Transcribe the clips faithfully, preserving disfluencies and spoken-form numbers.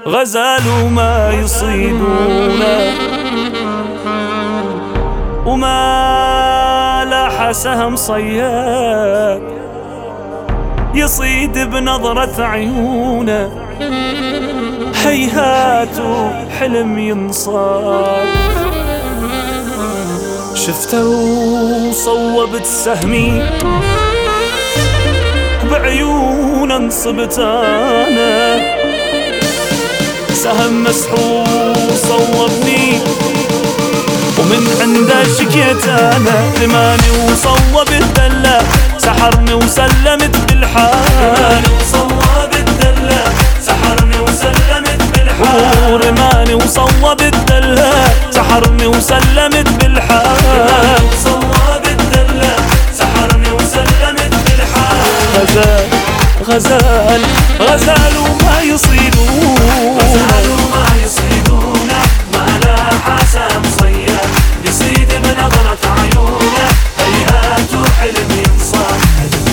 غزال وما يصيدونه، وما لاح سهم صياد يصيد بنظرة عيونه، هيهات حلم ينصاد. شفته وصوبت سهمي بعيون انصبت انا، سهم مسحور صوبني ومن عنده شكيت انا، رماني وصوب الدلة سحرني وسلمت بالحال، وصوب الدلة سحرني وسلمت بالحال، رماني وصوب الدلة سحرني وسلمت بالحال، وصوب الدلة سحرني وسلمت بالحال. غزال غزال غزال وما يصيدونه، غزال وما يصيدونه، ما لاح سهم صياد يصيد بنظرة عيونه، هيهات وحلم ينصاد.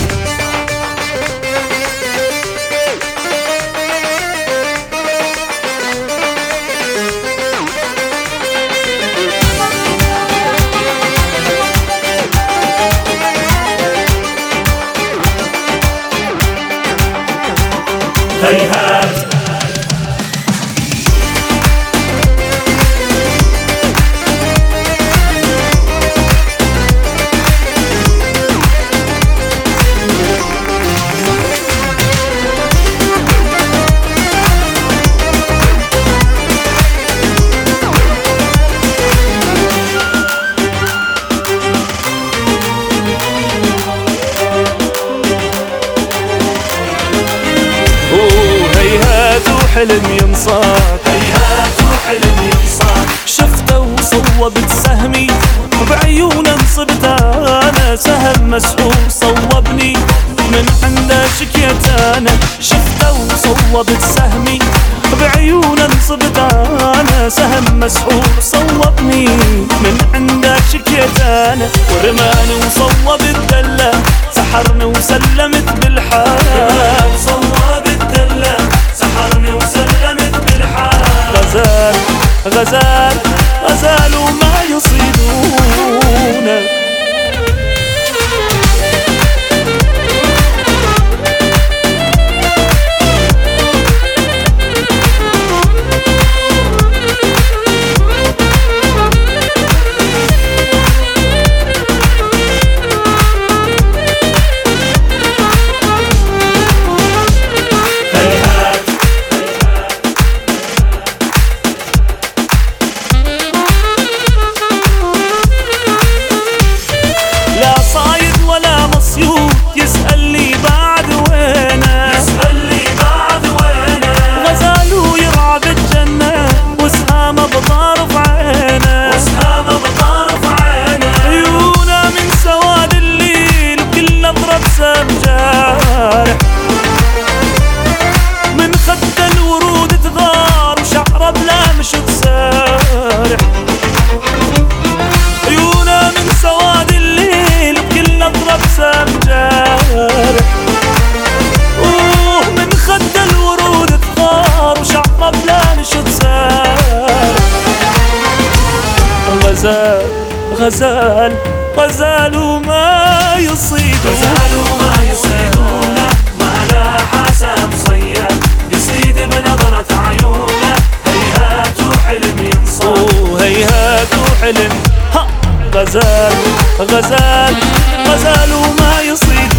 هيهات حلم ينصاد، هيهات وحلم ينصاد. شفته وصوبت سهمي وبعيونه انصبت انا، سهم مسحور صوبني من عنده شكيت انا، شفته وصوبت سهمي بعيونه انصبت انا، سهم مسحور صوبني من عنده شكيت انا، ورماني وصوب الدلة سحرني وسلمت بالحال، صوب الدلة سحرني وسلمت بالحال. غزال غزال غزال وما يصيدونه. يسأل لي بعد وينه، يسأل لي بعد وينه، غزال ويرعى بالجنة وسهامه بطارف عينه، وسهامه بطارف عينه، عيونه من سواد الليل وكل نظرة بسم جارح، من خد الورود تغار وشعره بلا مشط سارح، عيونه من سواد الليل وكل نظرة بسم جارح، اوه من خد الورود تغار وشعره بلا نشط سارح. غزال غزال غزال وما يصيدونه، غزال وما يصيدونه، ما لاح سهم صياد يصيد بنظرة عيونه، هيهات وحلم ينصاد. اوه هيهات وحلم، ها غزال غزال غزال وما يصيدونه.